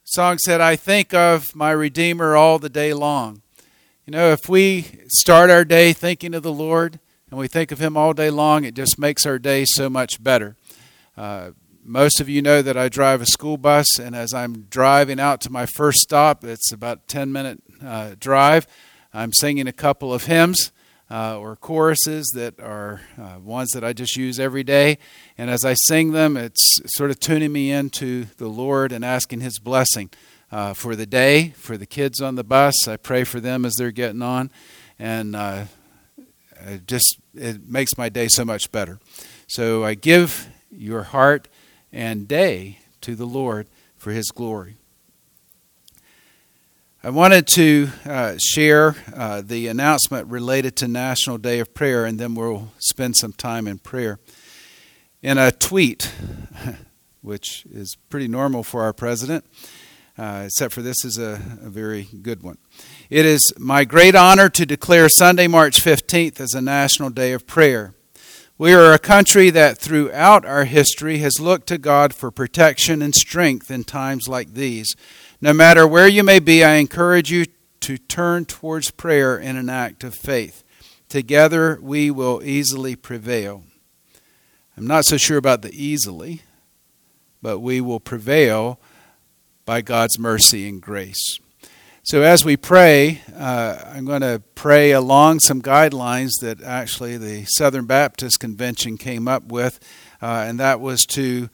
song said, I think of my Redeemer all the day long. You know, if we start our day thinking of the Lord and we think of Him all day long, it just makes our day so much better. Most of you know that I drive a school bus, and as I'm driving out to my first stop, it's about a 10-minute drive, I'm singing a couple of hymns or choruses that are ones that I just use every day. And as I sing them, it's sort of tuning me into the Lord and asking His blessing for the day, for the kids on the bus. I pray for them as they're getting on, and it makes my day so much better. So I give your heart and day to the Lord for His glory. I wanted to share the announcement related to National Day of Prayer, and then we'll spend some time in prayer. In a tweet, which is pretty normal for our president, except for this is a very good one. It is my great honor to declare Sunday, March 15th as a National Day of Prayer. We are a country that throughout our history has looked to God for protection and strength in times like these. No matter where you may be, I encourage you to turn towards prayer in an act of faith. Together we will easily prevail. I'm not so sure about the easily, but we will prevail by God's mercy and grace. So as we pray, I'm going to pray along some guidelines that actually the Southern Baptist Convention came up with, and that was to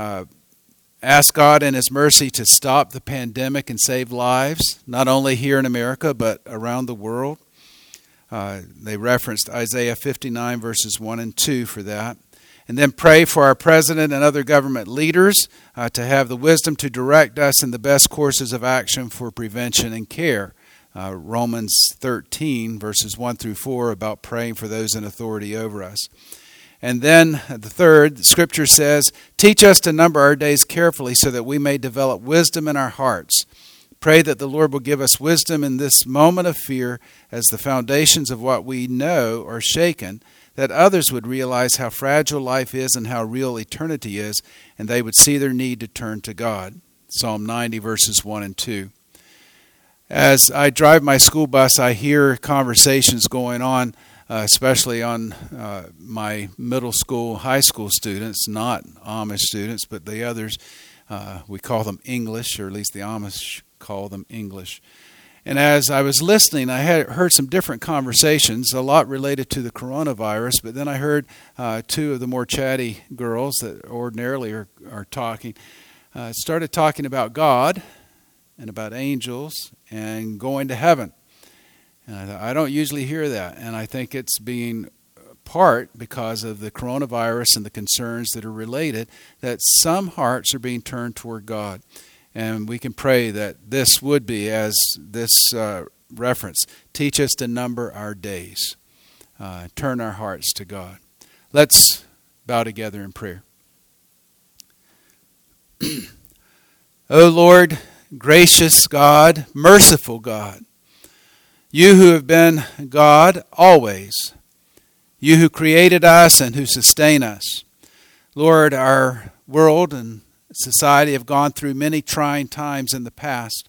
ask God in His mercy to stop the pandemic and save lives, not only here in America, but around the world. They referenced Isaiah 59, verses 1 and 2 for that. And then pray for our president and other government leaders to have the wisdom to direct us in the best courses of action for prevention and care. Romans 13, verses 1 through 4, about praying for those in authority over us. And then the third, the Scripture says, teach us to number our days carefully so that we may develop wisdom in our hearts. Pray that the Lord will give us wisdom in this moment of fear as the foundations of what we know are shaken, that others would realize how fragile life is and how real eternity is, and they would see their need to turn to God. Psalm 90, verses 1 and 2. As I drive my school bus, I hear conversations going on, especially on my middle school, high school students, not Amish students, but the others. We call them English, or at least the Amish call them English. And as I was listening, I had heard some different conversations, a lot related to the coronavirus, but then I heard two of the more chatty girls that ordinarily are talking, started talking about God and about angels and going to heaven. And I don't usually hear that, and I think it's being part because of the coronavirus and the concerns that are related, that some hearts are being turned toward God. And we can pray that this would be, as this reference, teach us to number our days, turn our hearts to God. Let's bow together in prayer. O Lord, gracious God, merciful God, you who have been God always, you who created us and who sustain us. Lord, our world and society have gone through many trying times in the past,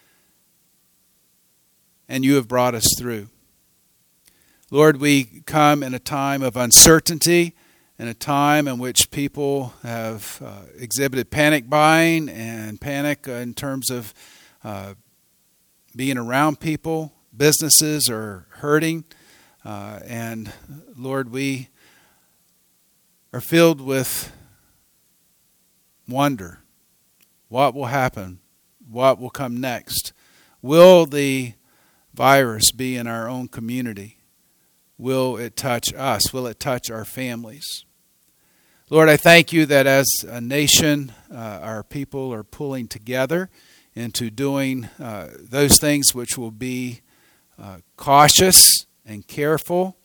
and you have brought us through. Lord, we come in a time of uncertainty, in a time in which people have exhibited panic buying and panic in terms of being around people. Businesses are hurting, and Lord, we are filled with wonder. What will happen? What will come next? Will the virus be in our own community? Will it touch us? Will it touch our families? Lord, I thank you that as a nation, our people are pulling together into doing those things which will be cautious and careful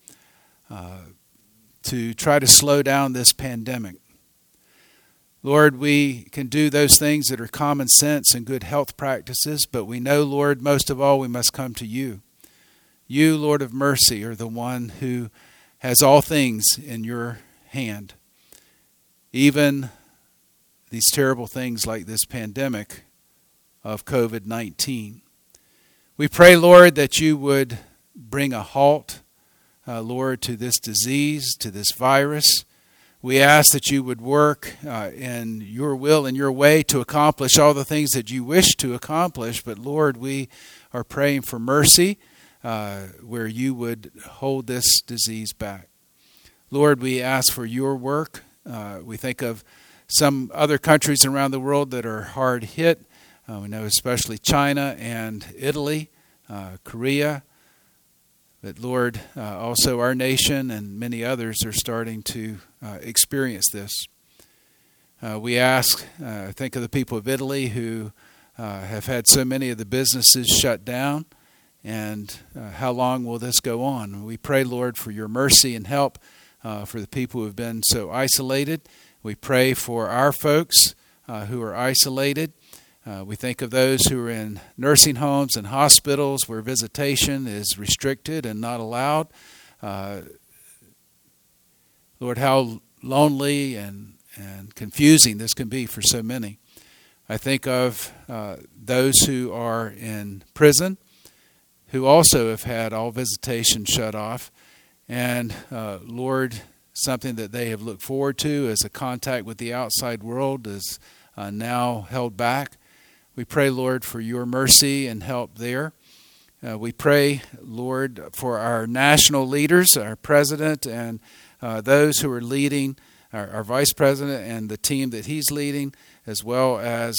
to try to slow down this pandemic. Lord, we can do those things that are common sense and good health practices, but we know, Lord, most of all, we must come to you. You, Lord of mercy, are the one who has all things in your hand. Even these terrible things like this pandemic of COVID-19. We pray, Lord, that you would bring a halt, Lord, to this disease, to this virus. We ask that you would work in your will and your way to accomplish all the things that you wish to accomplish. But, Lord, we are praying for mercy where you would hold this disease back. Lord, we ask for your work. We think of some other countries around the world that are hard hit. We know especially China and Italy, Korea. But Lord, also our nation and many others are starting to experience this. We ask, think of the people of Italy who have had so many of the businesses shut down. And how long will this go on? We pray, Lord, for your mercy and help for the people who have been so isolated. We pray for our folks who are isolated. We think of those who are in nursing homes and hospitals where visitation is restricted and not allowed. Lord, how lonely and confusing this can be for so many. I think of those who are in prison who also have had all visitation shut off. And Lord, something that they have looked forward to as a contact with the outside world is now held back. We pray, Lord, for your mercy and help there. We pray, Lord, for our national leaders, our president, and those who are leading, our vice president and the team that he's leading, as well as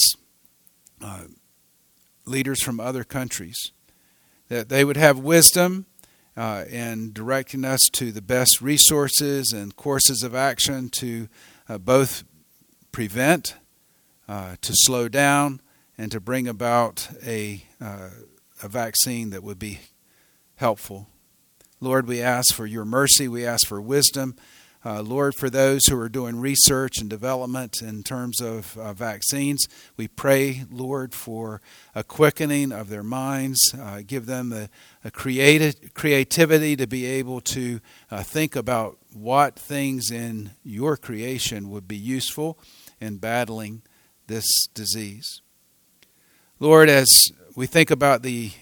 leaders from other countries, that they would have wisdom in directing us to the best resources and courses of action to both prevent, to slow down, and to bring about a vaccine that would be helpful. Lord, we ask for your mercy. We ask for wisdom. Lord, for those who are doing research and development in terms of vaccines, we pray, Lord, for a quickening of their minds. Give them a creativity to be able to think about what things in your creation would be useful in battling this disease. Lord, as we think about the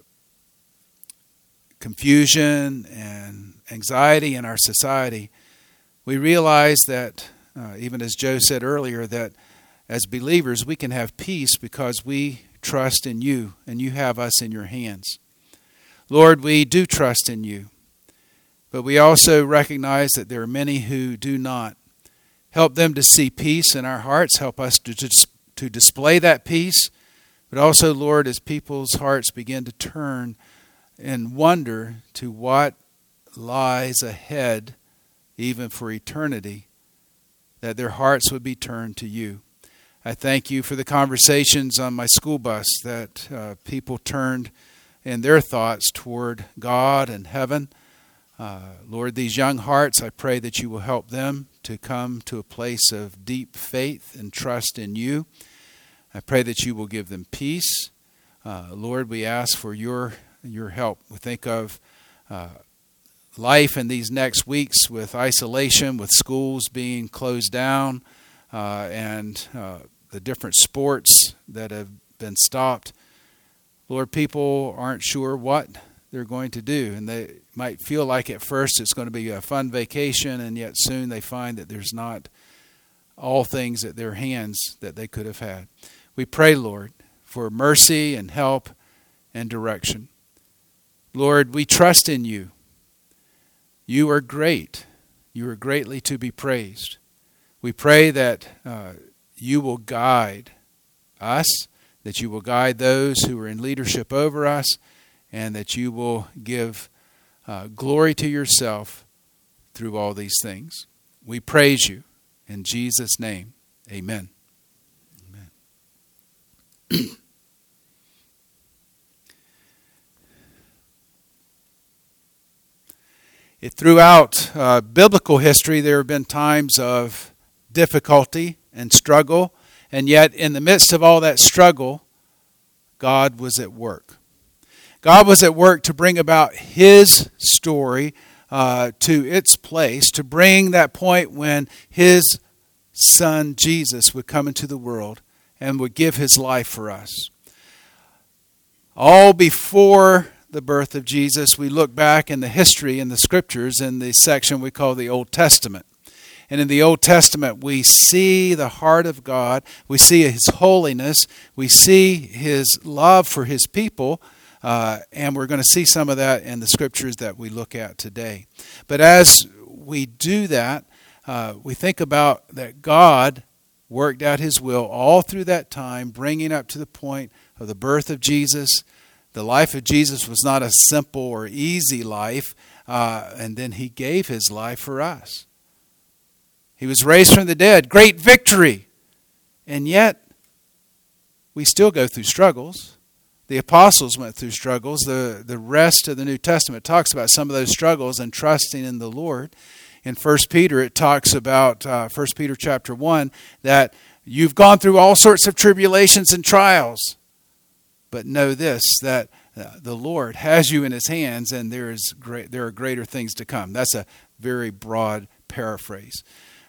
confusion and anxiety in our society, we realize that, even as Joe said earlier, that as believers we can have peace because we trust in you and you have us in your hands. Lord, we do trust in you, but we also recognize that there are many who do not. Help them to see peace in our hearts. Help us to display that peace. But also, Lord, as people's hearts begin to turn and wonder to what lies ahead, even for eternity, that their hearts would be turned to you. I thank you for the conversations on my school bus that people turned in their thoughts toward God and heaven. Lord, these young hearts, I pray that you will help them to come to a place of deep faith and trust in you. I pray that you will give them peace. Lord, we ask for your help. We think of life in these next weeks with isolation, with schools being closed down, and the different sports that have been stopped. Lord, people aren't sure what they're going to do, and they might feel like at first it's going to be a fun vacation, and yet soon they find that there's not all things at their hands that they could have had. We pray, Lord, for mercy and help and direction. Lord, we trust in you. You are great. You are greatly to be praised. We pray that you will guide us, that you will guide those who are in leadership over us, and that you will give glory to yourself through all these things. We praise you in Jesus' name. Amen. Amen. Throughout biblical history, there have been times of difficulty and struggle, and yet in the midst of all that struggle, God was at work. God was at work to bring about his story to its place, to bring that point when his son Jesus would come into the world and would give his life for us. all before the birth of Jesus, we look back in the history in the Scriptures in the section we call the Old Testament. And in the Old Testament, we see the heart of God. We see His holiness. We see His love for His people. And we're going to see some of that in the Scriptures that we look at today. But as we do that, we think about that God worked out His will all through that time, bringing up to the point of the birth of Jesus. The life of Jesus was not a simple or easy life, and then He gave His life for us. He was raised from the dead, great victory. And yet, we still go through struggles. The apostles went through struggles. The rest of the New Testament talks about some of those struggles and trusting in the Lord. In 1 Peter, it talks about, 1 Peter chapter 1, that you've gone through all sorts of tribulations and trials. But know this, that the Lord has you in His hands, and there are greater things to come. That's a very broad paraphrase.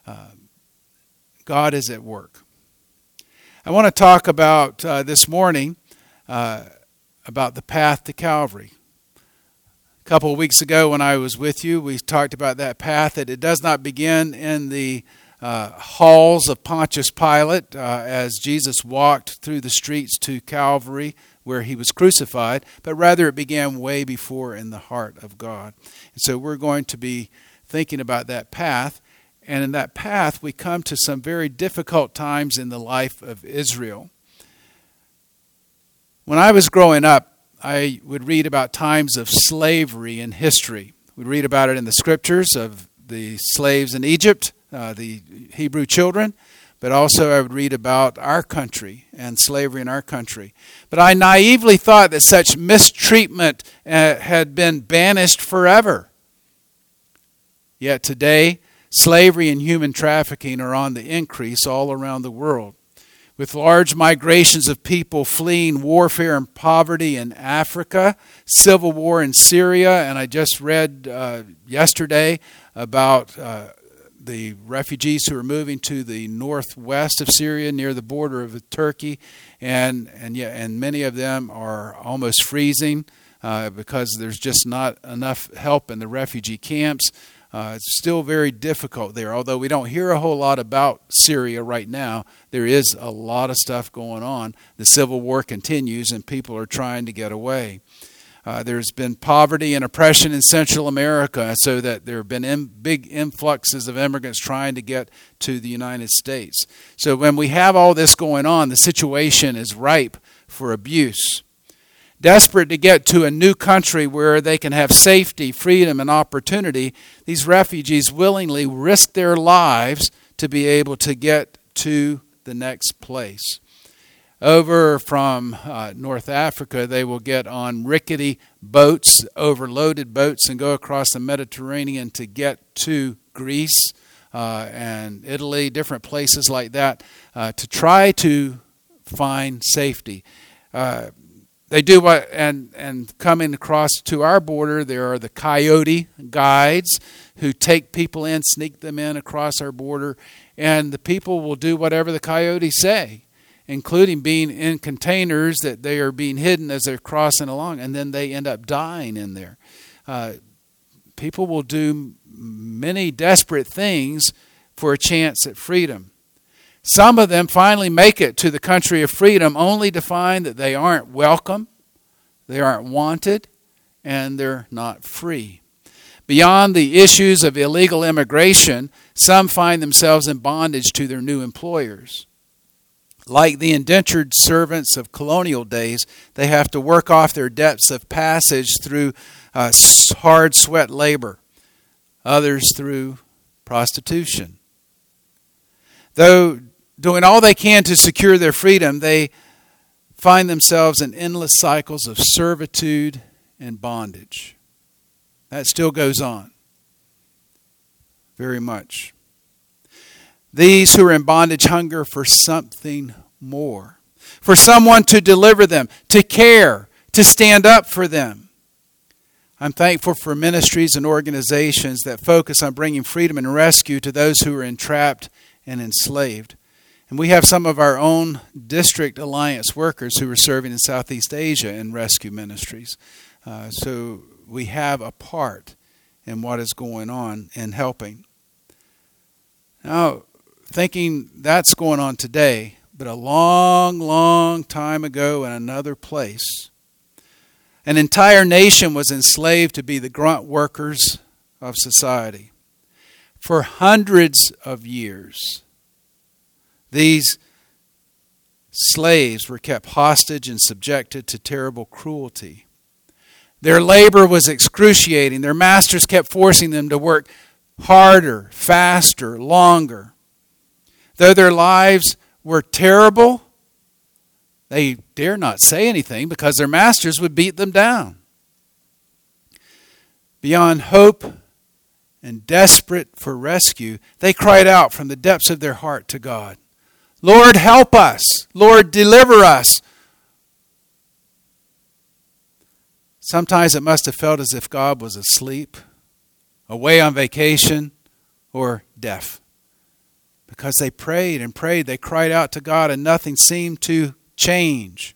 God is at work. I want to talk about this morning about the path to Calvary. A couple of weeks ago when I was with you, we talked about that path, that it does not begin in the halls of Pontius Pilate as Jesus walked through the streets to Calvary where He was crucified, but rather it began way before in the heart of God. And so we're going to be thinking about that path. And in that path, we come to some very difficult times in the life of Israel. When I was growing up, I would read about times of slavery in history. We'd read about it in the Scriptures of the slaves in Egypt, the Hebrew children, but also I would read about our country and slavery in our country. But I naively thought that such mistreatment had been banished forever. Yet today, slavery and human trafficking are on the increase all around the world, with large migrations of people fleeing warfare and poverty in Africa, civil war in Syria, and I just read yesterday about the refugees who are moving to the northwest of Syria near the border of Turkey, and many of them are almost freezing because there's just not enough help in the refugee camps. It's still very difficult there. Although we don't hear a whole lot about Syria right now, there is a lot of stuff going on. The civil war continues and people are trying to get away. There's been poverty and oppression in Central America, so that there have been big influxes of immigrants trying to get to the United States. So when we have all this going on, the situation is ripe for abuse. Desperate to get to a new country where they can have safety, freedom, and opportunity, these refugees willingly risk their lives to be able to get to the next place. Over from North Africa, they will get on rickety boats, overloaded boats, and go across the Mediterranean to get to Greece and Italy, different places like that, to try to find safety. They do what, and coming across to our border, there are the coyote guides who take people in, sneak them in across our border, and the people will do whatever the coyotes say, including being in containers that they are being hidden as they're crossing along, and then they end up dying in there. People will do many desperate things for a chance at freedom. Some of them finally make it to the country of freedom only to find that they aren't welcome, they aren't wanted, and they're not free. Beyond the issues of illegal immigration, some find themselves in bondage to their new employers. Like the indentured servants of colonial days, they have to work off their debts of passage through hard sweat labor, others through prostitution. Though doing all they can to secure their freedom, they find themselves in endless cycles of servitude and bondage. That still goes on very much. These who are in bondage hunger for something more, for someone to deliver them, to care, to stand up for them. I'm thankful for ministries and organizations that focus on bringing freedom and rescue to those who are entrapped and enslaved. And we have some of our own District Alliance workers who are serving in Southeast Asia in rescue ministries. So we have a part in what is going on in helping. Now, thinking that's going on today, but a long, long time ago in another place, an entire nation was enslaved to be the grunt workers of society. For hundreds of years, these slaves were kept hostage and subjected to terrible cruelty. Their labor was excruciating. Their masters kept forcing them to work harder, faster, longer. Though their lives were terrible, they dare not say anything because their masters would beat them down. Beyond hope and desperate for rescue, they cried out from the depths of their heart to God, "Lord, help us. Lord, deliver us." Sometimes it must have felt as if God was asleep, away on vacation, or deaf. Because they prayed and prayed, they cried out to God, and nothing seemed to change.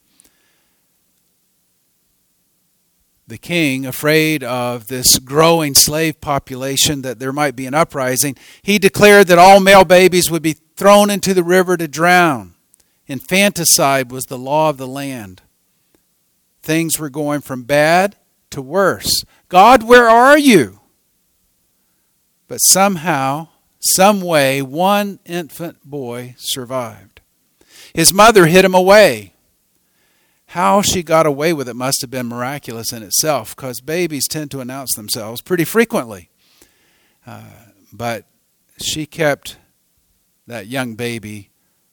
The king, afraid of this growing slave population, that there might be an uprising, he declared that all male babies would be thrown into the river to drown. Infanticide was the law of the land. Things were going from bad to worse. God, where are you? But somehow, some way, one infant boy survived. His mother hid him away. How she got away with it must have been miraculous in itself, because babies tend to announce themselves pretty frequently. But she kept that young baby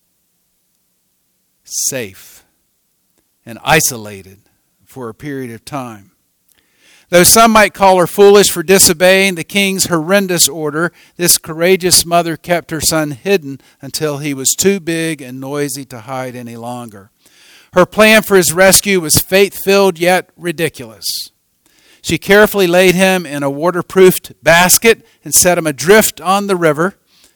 safe and isolated for a period of time. Though some might call her foolish for disobeying the king's horrendous order, this courageous mother kept her son hidden until he was too big and noisy to hide any longer. Her plan for his rescue was faith-filled yet ridiculous. She carefully laid him in a waterproofed basket and set him adrift on the river.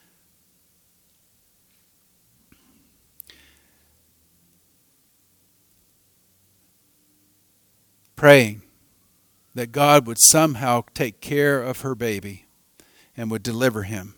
Praying that God would somehow take care of her baby and would deliver him.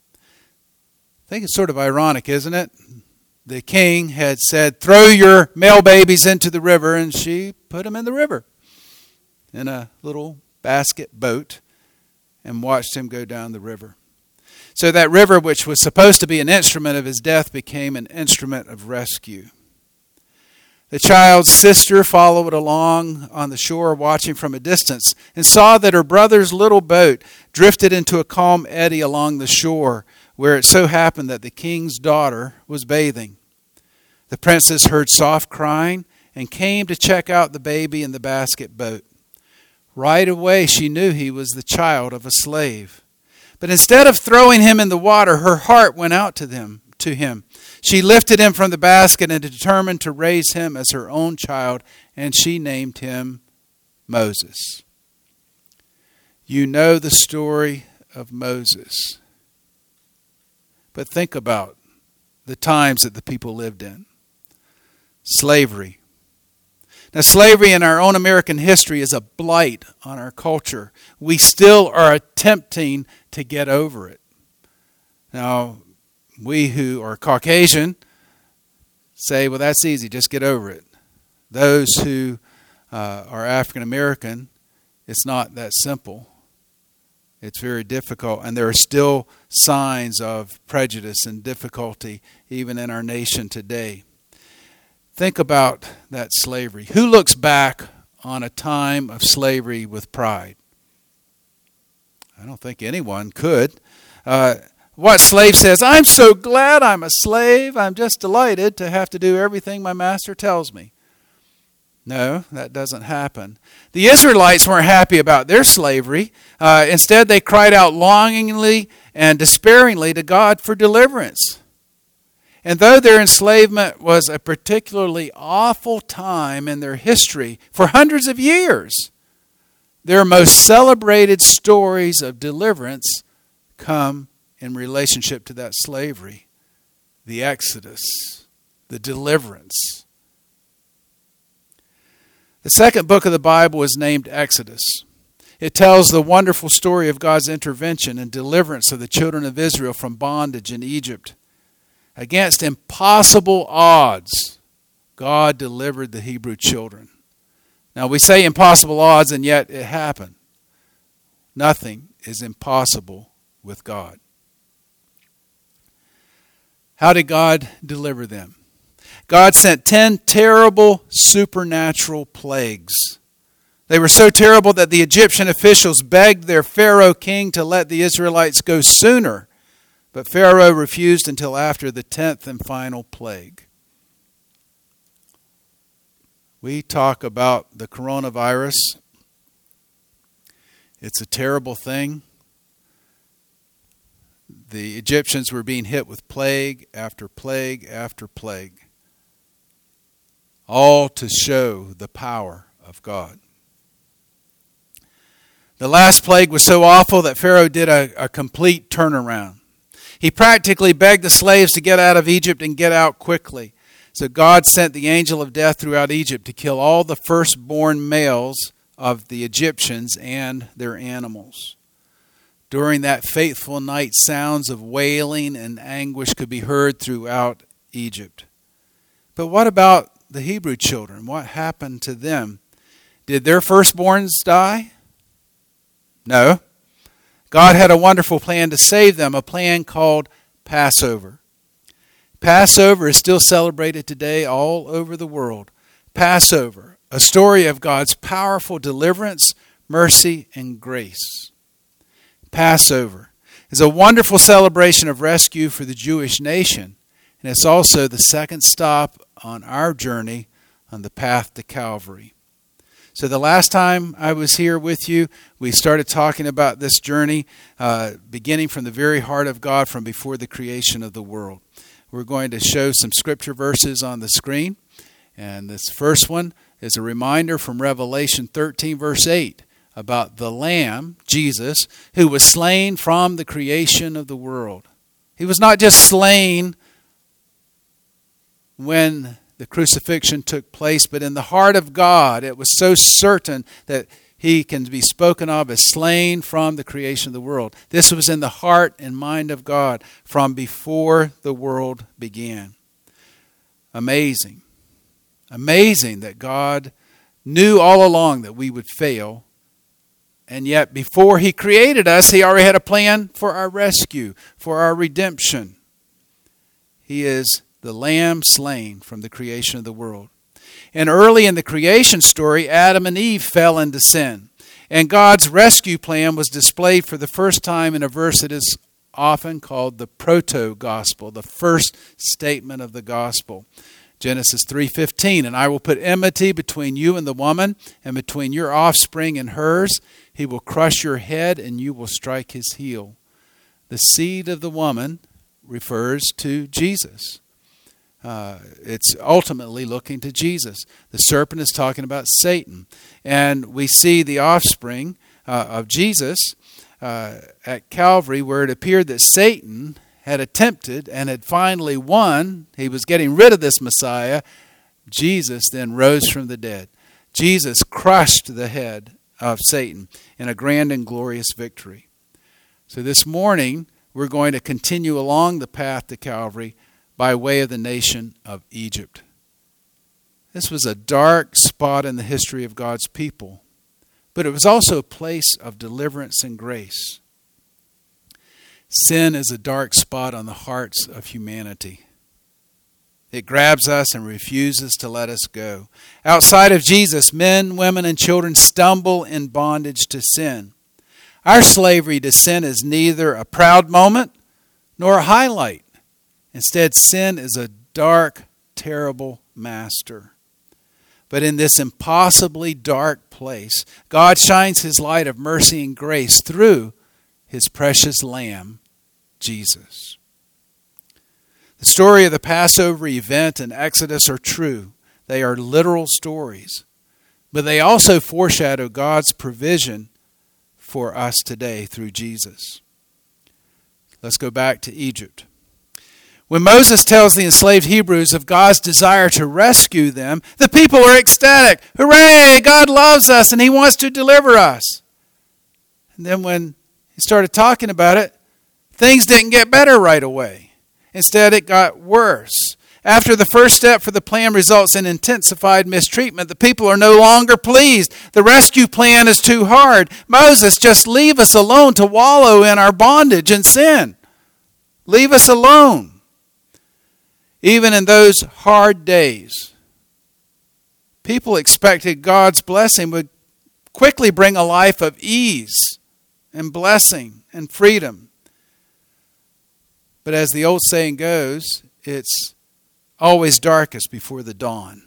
I think it's sort of ironic, isn't it? The king had said, "Throw your male babies into the river," and she put them in the river in a little basket boat and watched him go down the river. So that river, which was supposed to be an instrument of his death, became an instrument of rescue. The child's sister followed along on the shore, watching from a distance, and saw that her brother's little boat drifted into a calm eddy along the shore, where it so happened that the king's daughter was bathing. The princess heard soft crying and came to check out the baby in the basket boat. Right away she knew he was the child of a slave. But instead of throwing him in the water, her heart went out to him. She lifted him from the basket and determined to raise him as her own child, and she named him Moses. You know the story of Moses. But think about the times that the people lived in. Slavery. Now, slavery in our own American history is a blight on our culture. We still are attempting to get over it. Now, we who are Caucasian say, well, that's easy, just get over it. Those who are African American, it's not that simple. It's very difficult, and there are still signs of prejudice and difficulty even in our nation today. Think about that slavery. Who looks back on a time of slavery with pride? I don't think anyone could. What slave says, "I'm so glad I'm a slave. I'm just delighted to have to do everything my master tells me." No, that doesn't happen. The Israelites weren't happy about their slavery. Instead, they cried out longingly and despairingly to God for deliverance. And though their enslavement was a particularly awful time in their history for hundreds of years, their most celebrated stories of deliverance come in relationship to that slavery. the Exodus, the deliverance. The second book of the Bible is named Exodus. It tells the wonderful story of God's intervention and deliverance of the children of Israel from bondage in Egypt. Against impossible odds, God delivered the Hebrew children. Now we say impossible odds, and yet it happened. Nothing is impossible with God. How did God deliver them? God sent 10 terrible supernatural plagues. They were so terrible that the Egyptian officials begged their Pharaoh king to let the Israelites go sooner. But Pharaoh refused until after the 10th and final plague. We talk about the coronavirus. It's a terrible thing. The Egyptians were being hit with plague after plague after plague, all to show the power of God. The last plague was so awful that Pharaoh did a complete turnaround. He practically begged the slaves to get out of Egypt and get out quickly. So God sent the angel of death throughout Egypt to kill all the firstborn males of the Egyptians and their animals. During that fateful night, sounds of wailing and anguish could be heard throughout Egypt. But what about the Hebrew children? What happened to them? Did their firstborns die? No. God had a wonderful plan to save them, a plan called Passover. Passover is still celebrated today all over the world. Passover, a story of God's powerful deliverance, mercy, and grace. Passover is a wonderful celebration of rescue for the Jewish nation, and it's also the second stop on our journey on the path to Calvary. So the last time I was here with you, we started talking about this journey, beginning from the very heart of God from before the creation of the world. We're going to show some scripture verses on the screen. And this first one is a reminder from Revelation 13, verse 8, about the Lamb, Jesus, who was slain from the creation of the world. He was not just slain when the crucifixion took place, but in the heart of God, it was so certain that he can be spoken of as slain from the creation of the world. This was in the heart and mind of God from before the world began. Amazing. Amazing that God knew all along that we would fail. And yet before he created us, he already had a plan for our rescue, for our redemption. He is the Lamb slain from the creation of the world. And early in the creation story, Adam and Eve fell into sin. And God's rescue plan was displayed for the first time in a verse that is often called the proto-gospel, the first statement of the gospel. Genesis 3:15, and I will put enmity between you and the woman, and between your offspring and hers. He will crush your head, and you will strike his heel. The seed of the woman refers to Jesus. It's ultimately looking to Jesus. The serpent is talking about Satan. And we see the offspring of Jesus at Calvary, where it appeared that Satan had attempted and had finally won. He was getting rid of this Messiah. Jesus then rose from the dead. Jesus crushed the head of Satan in a grand and glorious victory. So this morning, we're going to continue along the path to Calvary by way of the nation of Egypt. This was a dark spot in the history of God's people, but it was also a place of deliverance and grace. Sin is a dark spot on the hearts of humanity. It grabs us and refuses to let us go. Outside of Jesus, men, women, and children stumble in bondage to sin. Our slavery to sin is neither a proud moment nor a highlight. Instead, sin is a dark, terrible master. But in this impossibly dark place, God shines his light of mercy and grace through his precious Lamb, Jesus. The story of the Passover event and Exodus are true. They are literal stories. But they also foreshadow God's provision for us today through Jesus. Let's go back to Egypt. When Moses tells the enslaved Hebrews of God's desire to rescue them, the people are ecstatic. Hooray! God loves us and he wants to deliver us. And then when he started talking about it, things didn't get better right away. Instead, it got worse. After the first step for the plan results in intensified mistreatment, the people are no longer pleased. The rescue plan is too hard. Moses, just leave us alone to wallow in our bondage and sin. Leave us alone. Even in those hard days, people expected God's blessing would quickly bring a life of ease and blessing and freedom. But as the old saying goes, it's always darkest before the dawn.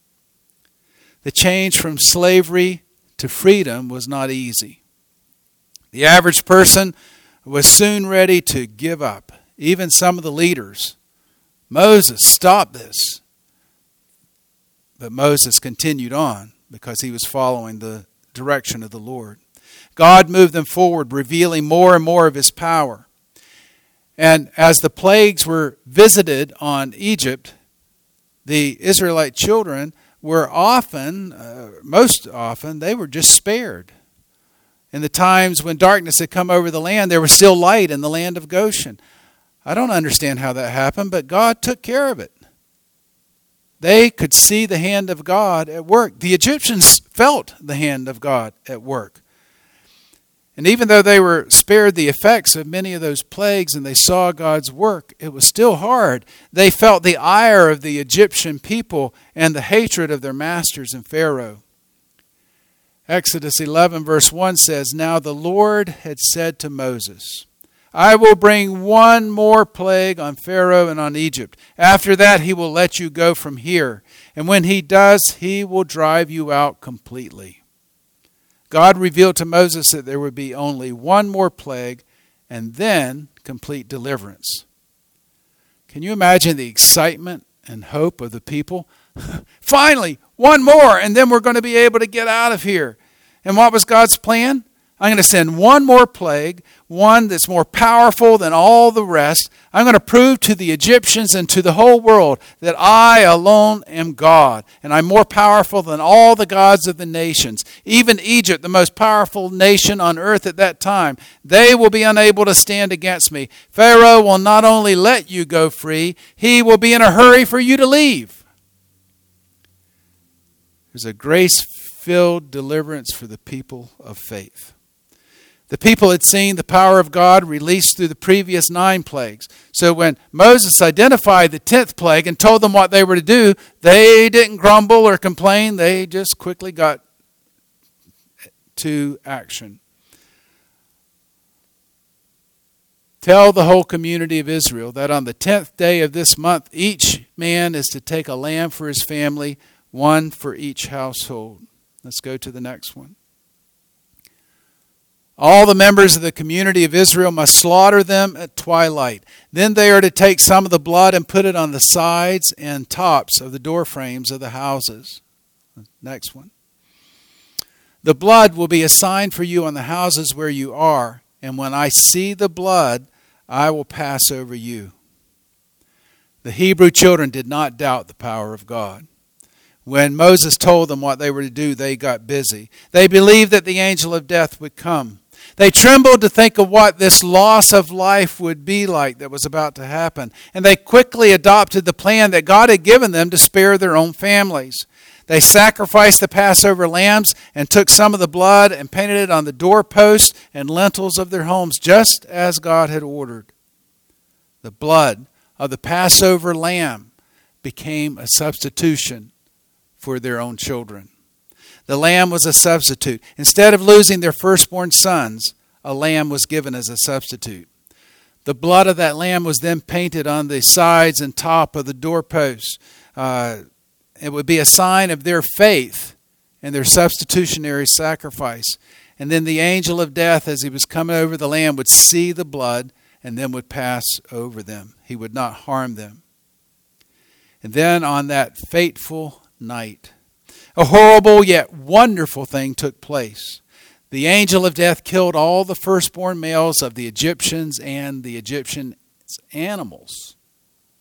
The change from slavery to freedom was not easy. The average person was soon ready to give up, even some of the leaders. Moses, stop this. But Moses continued on because he was following the direction of the Lord. God moved them forward, revealing more and more of his power. And as the plagues were visited on Egypt, the Israelite children were most often, they were just spared. In the times when darkness had come over the land, there was still light in the land of Goshen. I don't understand how that happened, but God took care of it. They could see the hand of God at work. The Egyptians felt the hand of God at work. And even though they were spared the effects of many of those plagues and they saw God's work, it was still hard. They felt the ire of the Egyptian people and the hatred of their masters and Pharaoh. Exodus 11 verse 1 says, "Now the Lord had said to Moses, I will bring one more plague on Pharaoh and on Egypt. After that, he will let you go from here. And when he does, he will drive you out completely." God revealed to Moses that there would be only one more plague and then complete deliverance. Can you imagine the excitement and hope of the people? Finally, one more, and then we're going to be able to get out of here. And what was God's plan? I'm going to send one more plague, one that's more powerful than all the rest. I'm going to prove to the Egyptians and to the whole world that I alone am God, and I'm more powerful than all the gods of the nations. Even Egypt, the most powerful nation on earth at that time, they will be unable to stand against me. Pharaoh will not only let you go free, he will be in a hurry for you to leave. There's a grace-filled deliverance for the people of faith. The people had seen the power of God released through the previous 9 plagues. So when Moses identified the 10th plague and told them what they were to do, they didn't grumble or complain. They just quickly got to action. Tell the whole community of Israel that on the 10th day of this month, each man is to take a lamb for his family, one for each household. Let's go to the next one. All the members of the community of Israel must slaughter them at twilight. Then they are to take some of the blood and put it on the sides and tops of the door frames of the houses. Next one. The blood will be a sign for you on the houses where you are, and when I see the blood, I will pass over you. The Hebrew children did not doubt the power of God. When Moses told them what they were to do, they got busy. They believed that the angel of death would come. They trembled to think of what this loss of life would be like that was about to happen. And they quickly adopted the plan that God had given them to spare their own families. They sacrificed the Passover lambs and took some of the blood and painted it on the doorposts and lintels of their homes, just as God had ordered. The blood of the Passover lamb became a substitution for their own children. The lamb was a substitute. Instead of losing their firstborn sons, a lamb was given as a substitute. The blood of that lamb was then painted on the sides and top of the doorposts. It would be a sign of their faith and their substitutionary sacrifice. And then the angel of death, as he was coming over the lamb, would see the blood and then would pass over them. He would not harm them. And then on that fateful night, a horrible yet wonderful thing took place. The angel of death killed all the firstborn males of the Egyptians and the Egyptian animals.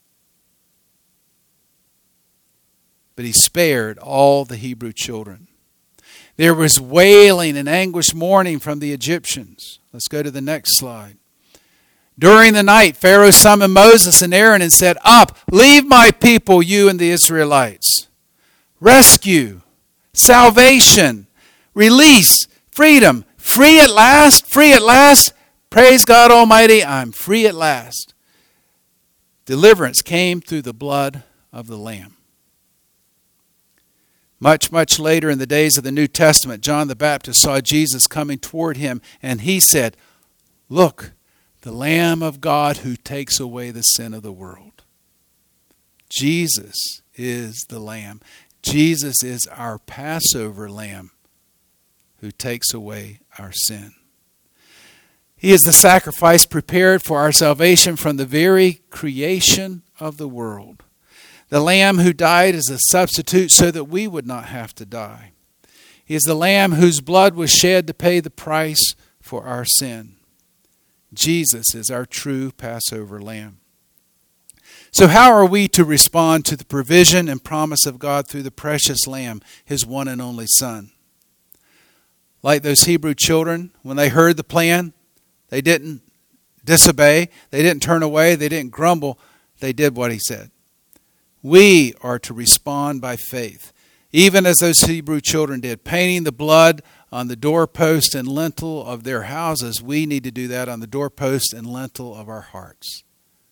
but he spared all the Hebrew children. There was wailing and anguished mourning from the Egyptians. Let's go to the next slide. During the night, Pharaoh summoned Moses and Aaron and said, "Up, leave my people, you and the Israelites. Rescue, salvation, release, freedom. Free at last, free at last. Praise God Almighty, I'm free at last." Deliverance came through the blood of the Lamb. Much, much later in the days of the New Testament, John the Baptist saw Jesus coming toward him, and he said, "Look, the Lamb of God who takes away the sin of the world." Jesus is the Lamb. Jesus is our Passover Lamb who takes away our sin. He is the sacrifice prepared for our salvation from the very creation of the world. The Lamb who died as a substitute so that we would not have to die. He is the Lamb whose blood was shed to pay the price for our sin. Jesus is our true Passover Lamb. So how are we to respond to the provision and promise of God through the precious Lamb, his one and only Son? Like those Hebrew children, when they heard the plan, they didn't disobey, they didn't turn away, they didn't grumble, they did what he said. We are to respond by faith, even as those Hebrew children did, painting the blood on the doorpost and lintel of their houses. We need to do that on the doorpost and lintel of our hearts.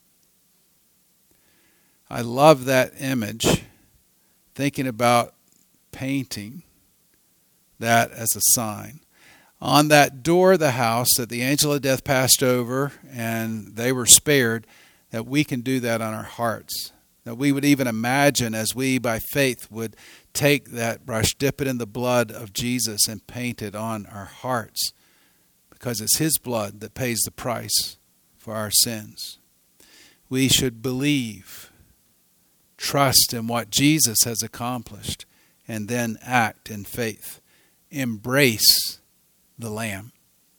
I love that image, thinking about painting that as a sign. On that door of the house that the angel of death passed over and they were spared, that we can do that on our hearts. That we would even imagine as we, by faith, would take that brush, dip it in the blood of Jesus and paint it on our hearts. Because it's his blood that pays the price for our sins. We should believe, trust in what Jesus has accomplished, and then act in faith. Embrace the Lamb.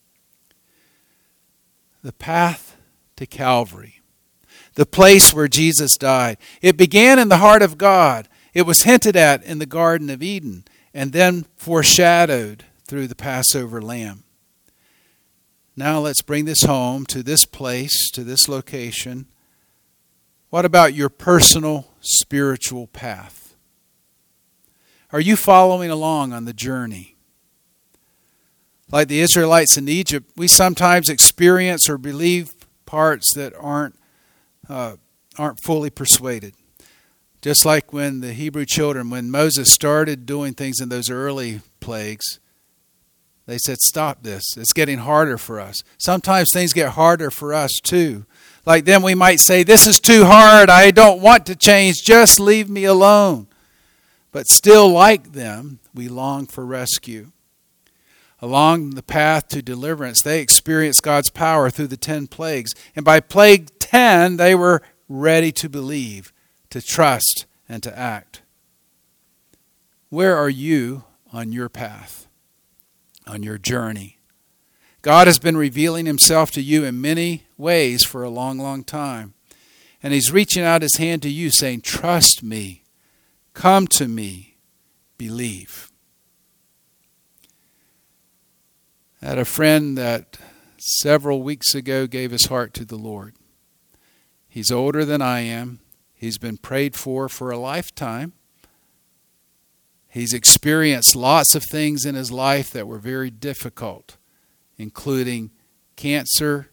The path to Calvary. The place where Jesus died. It began in the heart of God. It was hinted at in the Garden of Eden and then foreshadowed through the Passover Lamb. Now let's bring this home to this place, to this location. What about your personal spiritual path? Are you following along on the journey? Like the Israelites in Egypt, we sometimes experience or believe parts that aren't fully persuaded. Just like when the Hebrew children, when Moses started doing things in those early plagues, they said, "Stop this. It's getting harder for us." Sometimes things get harder for us too. Like then we might say, "This is too hard. I don't want to change. Just leave me alone." But still, like them, we long for rescue. Along the path to deliverance, they experienced God's power through the 10 plagues. And by plague 10, they were ready to believe, to trust, and to act. Where are you on your path, on your journey? God has been revealing himself to you in many ways for a long, long time. And he's reaching out his hand to you saying, "Trust me, come to me, believe." I had a friend that several weeks ago gave his heart to the Lord. He's older than I am. He's been prayed for a lifetime. He's experienced lots of things in his life that were very difficult, including cancer,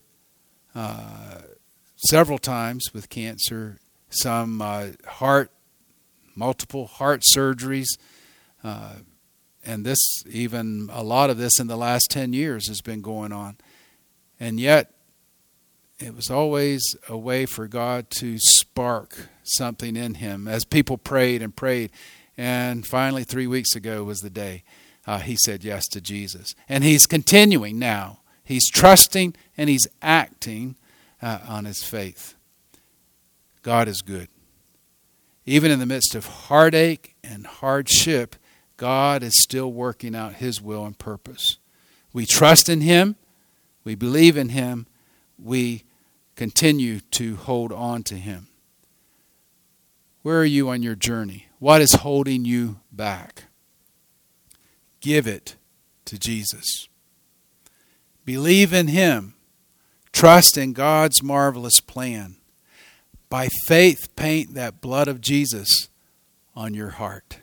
several times with cancer, some multiple heart surgeries, and a lot of this in the last 10 years has been going on. And yet, it was always a way for God to spark something in him as people prayed and prayed. And finally, 3 weeks ago was the day he said yes to Jesus. And he's continuing now. He's trusting and he's acting on his faith. God is good. Even in the midst of heartache and hardship, God is still working out his will and purpose. We trust in him. We believe in him. We continue to hold on to him. Where are you on your journey? What is holding you back? Give it to Jesus. Believe in Him. Trust in God's marvelous plan. By faith, paint that blood of Jesus on your heart.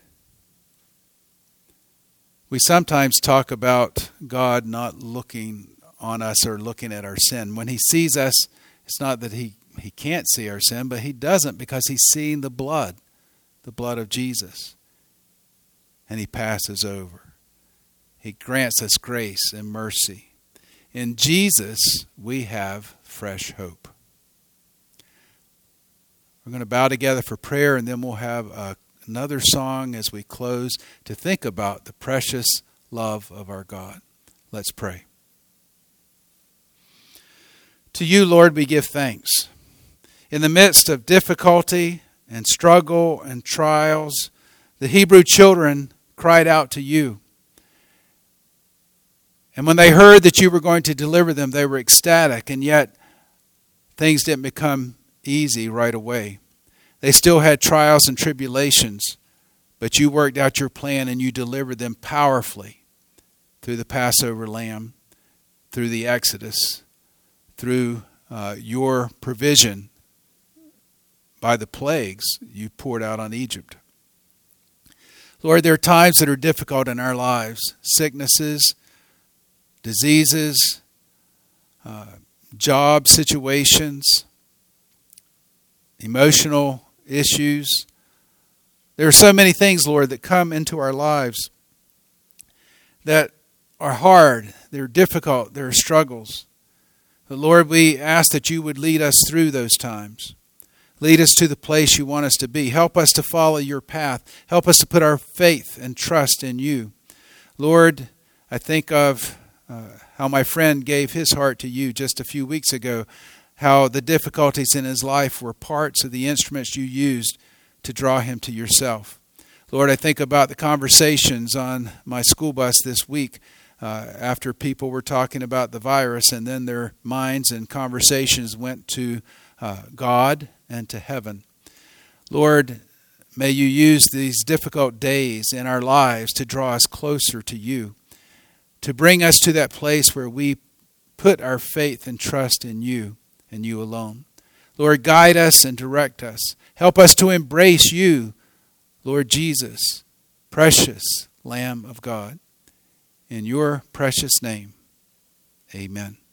We sometimes talk about God not looking on us or looking at our sin. When He sees us, it's not that He can't see our sin, but He doesn't, because He's seeing the blood of Jesus. And He passes over. He grants us grace and mercy. In Jesus, we have fresh hope. We're going to bow together for prayer, and then we'll have another song as we close to think about the precious love of our God. Let's pray. To you, Lord, we give thanks. In the midst of difficulty and struggle and trials, the Hebrew children cried out to you. And when they heard that you were going to deliver them, they were ecstatic, and yet things didn't become easy right away. They still had trials and tribulations, but you worked out your plan and you delivered them powerfully through the Passover lamb, through the Exodus, through your provision by the plagues you poured out on Egypt. Lord, there are times that are difficult in our lives, sicknesses, diseases, job situations, emotional issues. There are so many things, Lord, that come into our lives that are hard, they're difficult, there are struggles. But Lord, we ask that you would lead us through those times. Lead us to the place you want us to be. Help us to follow your path. Help us to put our faith and trust in you. Lord, I think of how my friend gave his heart to you just a few weeks ago, how the difficulties in his life were parts of the instruments you used to draw him to yourself. Lord, I think about the conversations on my school bus this week after people were talking about the virus, and then their minds and conversations went to God and to heaven. Lord, may you use these difficult days in our lives to draw us closer to you, to bring us to that place where we put our faith and trust in you and you alone. Lord, guide us and direct us. Help us to embrace you, Lord Jesus, precious Lamb of God. In your precious name, amen.